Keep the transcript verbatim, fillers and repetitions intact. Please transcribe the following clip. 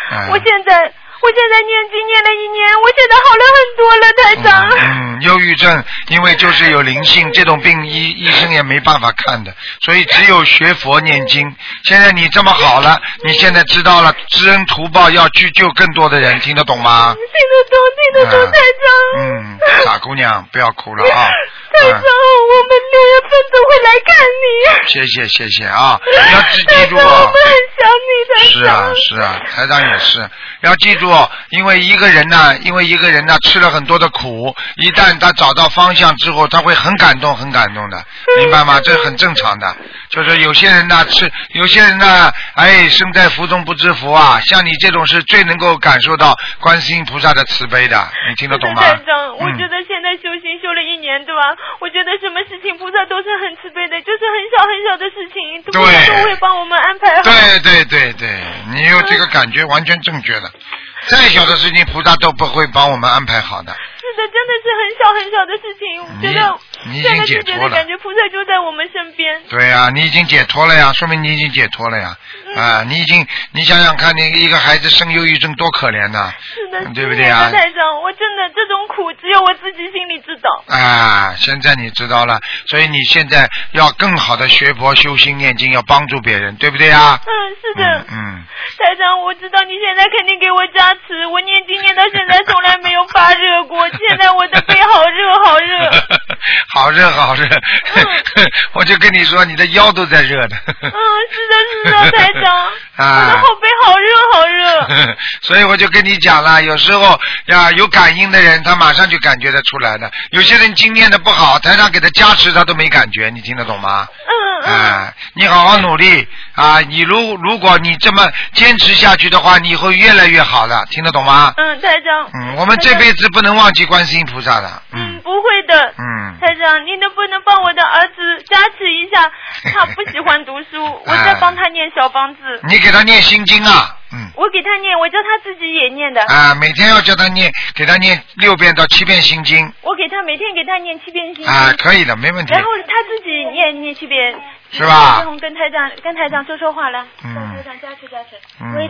嗯、 我现在。我现在念经念了一年，我现在好了很多了，台长。 嗯，嗯忧郁症因为就是有灵性，这种病医医生也没办法看的，所以只有学佛念经。现在你这么好了，你现在知道了，知恩图报要去救更多的人，听得懂吗？ 听得懂，听得懂，台长。 嗯，傻姑娘，不要哭了啊。 台长，嗯、我们六月份都会来看你。 谢谢谢谢啊，要记记住啊。 我们很想你，台长。 是啊是啊，台长也是，要记住，因为一个人呢，因为一个人呢吃了很多的苦，一旦他找到方向之后，他会很感动很感动的，明白吗？这很正常的。就是有些人呢吃，有些人呢，哎，身在福中不知福啊。像你这种是最能够感受到观世音菩萨的慈悲的，你听得懂吗？ 台长，我觉得现在修行修了一年，对吧？我觉得什么事情菩萨都是很慈悲的，就是很小很小的事情，菩萨都会帮我们安排好。 对对对对，你有这个感觉完全正确的。再小的事情，菩萨都不会帮我们安排好的。 是的，真的是很小很小的事情。我觉得你已经解脱了， 感觉菩萨就在我们身边。 对呀、啊，你已经解脱了呀，说明你已经解脱了呀。嗯、啊，你已经，你想想看，你一个孩子生忧郁症多可怜呐、 是的， 对不对啊？ 台长，我真的这种苦只有我自己心里知道。 啊，现在你知道了，所以你现在要更好的学佛修心念经，要帮助别人，对不对啊？ 嗯，是的。 嗯。嗯台长，我知道你现在肯定给我加持，我念经念到现在从来没有发热过，现在我的背好热好热。 好热好热，嗯、我就跟你说，你的腰都在热的。 嗯，是的，是的，台长， 啊、 我的后背好热好热。 所以我就跟你讲了，有时候呀，有感应的人，他马上就感觉得出来的。有些人经验的不好，台上给他加持，他都没感觉，你听得懂吗？ 嗯嗯。 啊，你好好努力啊！你如如果你这么坚持下去的话，你以后越来越好的，听得懂吗？ 嗯，台长。 嗯，我们这辈子不能忘记观世音菩萨的。嗯， 嗯不会的。 嗯。 台长，你能不能帮我的儿子加持一下？他不喜欢读书，我在帮他念小房子。 你给他念心经啊。嗯。 我给他念，我叫他自己也念的。 啊，每天要叫他念，给他念六遍到七遍心经。 我给他每天给他念七遍心经。 啊，可以的，没问题。 然后他自己念念七遍。 是吧？ 跟台长跟台长说说话来。 嗯。 台长加持加持。 嗯。